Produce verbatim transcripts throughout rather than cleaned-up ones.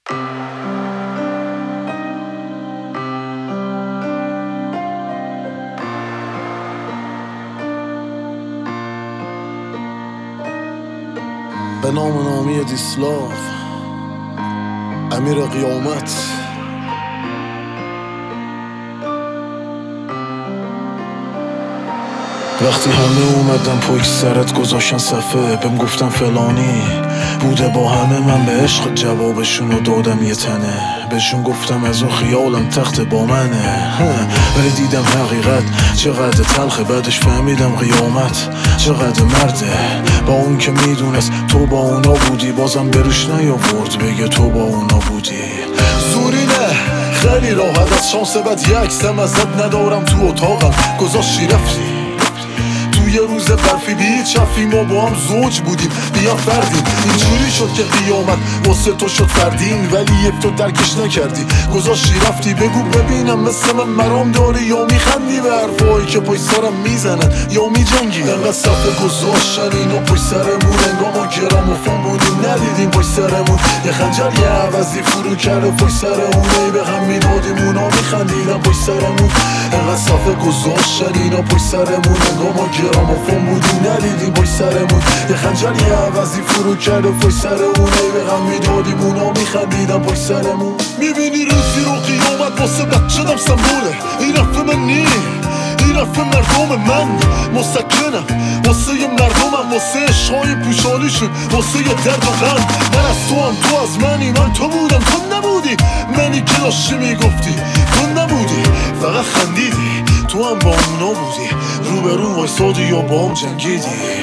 به نام نامی دیسلاو امیر قیامت. وقتی همه اومدن پشت سرت گذاشتن صفحه، بهم گفتن فلانی بوده با همه، من به عشق جوابشونو دادم یه تنه. بهشون گفتم از اون خیالم تخت با منه، ولی دیدم حقیقت چقدر تلخه. بعدش فهمیدم قیامت چقدر مرده. با اون که میدونست تو با اونا بودی، بازم بروش نیاورد بگه تو با اونا بودی. زوری نه، خیلی راحت از شانس بد یک سم ازت ندارم تو اتاقم گذاشتی رفتی. یه روز برفی بی چفی ما با هم زوج بودیم، بیا فردیم. اینجوری شد که قیامت واسه تو شد فردین، ولی یه تو درکش نکردی گذاشتی رفتی. بگو ببینم مثل من مرام داری یا میخندی به حرفایی که پشت سرم میزنن یا میجنگی؟ انقدر صفحه گذاشتن اینا پشت سرمون، انگار ما گراموفون بودیم ندیدیم پشت سرمون. یه خنجر یه عوضی فرو کرده پشت سرمون، ای به هم میدادیم اونا میخندیدن پشت سرمون. انقدر صفحه گذاشتن اینا پشت سرمون، انگار ما گراموفون بودیم ندیدیم پشت سرمون. یه خنجر یه عوضی فرو کرده پشت سرمون، ای به هم میدادیم اونا میخندیدن پشت سرمون. میبینی روزی رو قیامت واسه بچه‌دم سمبوله. این حرف من نی، این حرف مردم من. مسکنم واسه یه مردمم، واسه عشقای پوشالیشون، واسه یه درد و غم. من از تو هم تو از منی، من تو بودم تو نبودی. منی که داشتی میگفتی تو نبودی، فقط خندیدی. تو هم با اونا بودی، روبرو وایسادی یا با هم جنگیدی.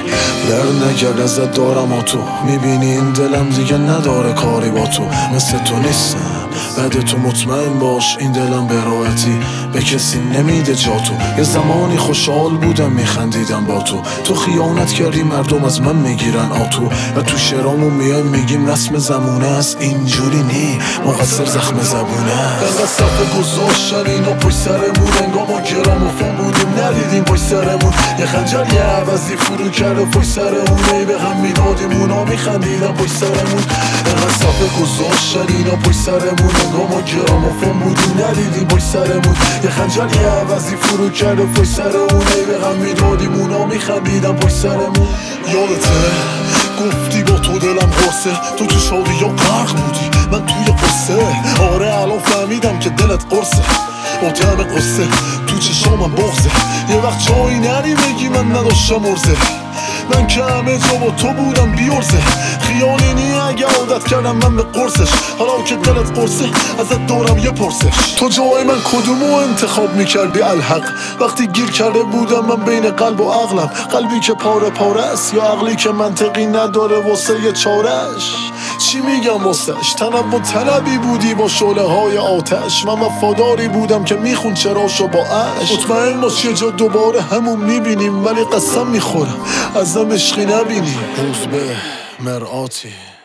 در نکرد ازت دارم و تو میبینی این دلم دیگه نداره کاری با تو. مثل تو نیستم بعد تو مطمئن باش، این دلم به راحتی به کسی نمیده جا تو. یه زمانی خوشحال بودم میخندیدم با تو، تو خیانت کردی مردم از من میگیرن آتو. و تو شعرامون میایم میگیم رسم زمونه است، اینجوری نی مقصر زخم زبونه است. انقدر صفحه گذاشتن اینا پشت سرمون، انگار ما گراموفون بودیم ندیدیم پشت سرمون. یه خنجر یه عوضی فرو کرده پشت سرمون، ای به هم میدادیم اونا میخندیدن پشت سرمون. انقدر صفحه گذاشتن اینا پشت سرمون، انگار ما گراموفون بودیم ندیدیم پشت سرمون. یه خنجر یه عوضی فرو کرده پشت سرمون، ای به هم میدادیم اونا میخندیدن پشت سرمون. یادته گفتی با تو دلم قرصه، تو تو شادی یا غرق بودی من توی قصه. آره الان فهمیدم که دلت قرصه، با طعم قصه تو چشامم بغزه. یه وقت جایی نری بگی من نداشتم ارزه، من که همه جا با تو بودم بیارزه. خیالی نی اگه عادت کردم من به قرصش، حالا که دلت قرصه ازت دارم یه پرسش. تو جای من کدومو انتخاب میکردی الحق؟ وقتی گیر کرده بودم من بین قلب و عقلم، قلبی که پاره پاره است یا عقلی که منطقی نداره واسه یه چارش. چی میگم واسش؟ تنوع طلبی بودی با شعله های آتش، من وفاداری بودم که میخون چراشو با عشق. مطمئن باش یه جا دوباره همون میبینیم، ولی قسم میخورم ازم عشقی نبینی. روز به مرآتی